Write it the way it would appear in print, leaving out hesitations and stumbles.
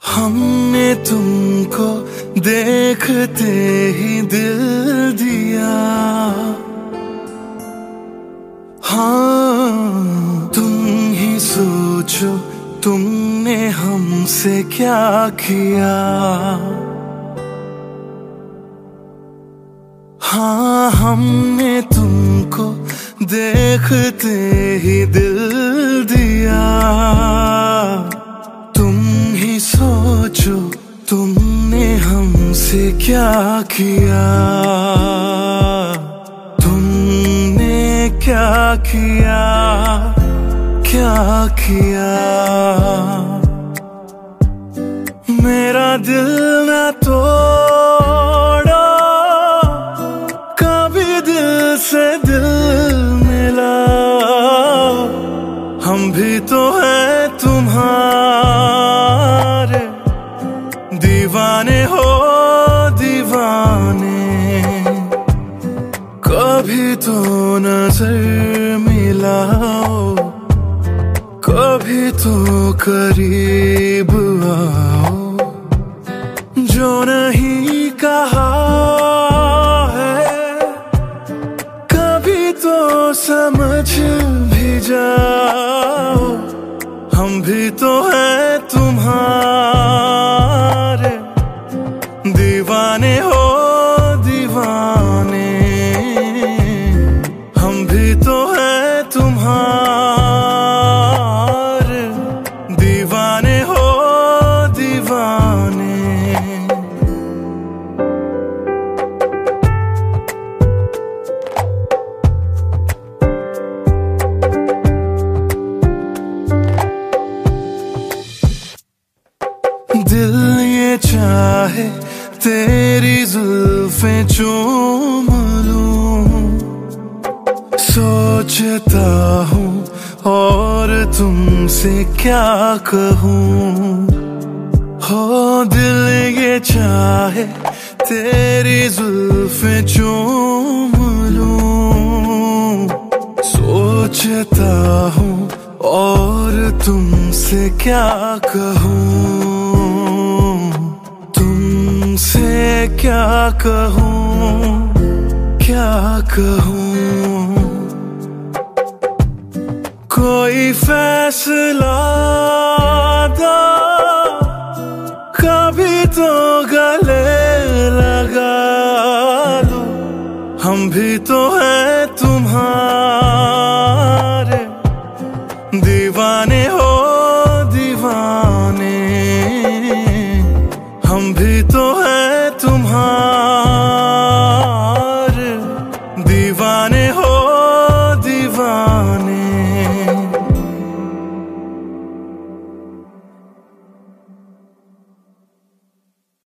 हमने तुमको देखते ही दिल दिया। हाँ, तुम ही सोचो तुमने हमसे क्या किया। हाँ, हमने तुमको देखते ही दिल दिया। तुम ही सोचो तुमने हमसे क्या किया। तुमने क्या किया, क्या किया। मेरा दिल न तोड़ो, कभी दिल से दिल मिला। हम भी तो हैं तुम्हारे, दीवाने हो दीवाने। कभी तो नजर मिलाओ, कभी तो करीब आओ। जो नहीं कहा है कभी तो समझ भी जाओ। हम भी तो हैं तुम्हारे, दीवाने हो दीवाने। हम भी तो हैं तुम्हारे, दीवाने हो दीवाने। दिल ये चाहे तेरी जुल्फें चूम लूं। सोचता हूँ और तुमसे क्या कहूँ। हो दिल ये चाहे तेरी जुल्फें चूम लूं। सोचता हूँ और तुमसे क्या कहूँ। तुमसे क्या कहूँ, क्या कहूँ। कोई फैसला दो, कभी तो गले लगा लो। हम भी तो हैं तुम्हारे, दीवाने हो दीवाने। हम भी तो हैं तुम्हारे, दीवाने हो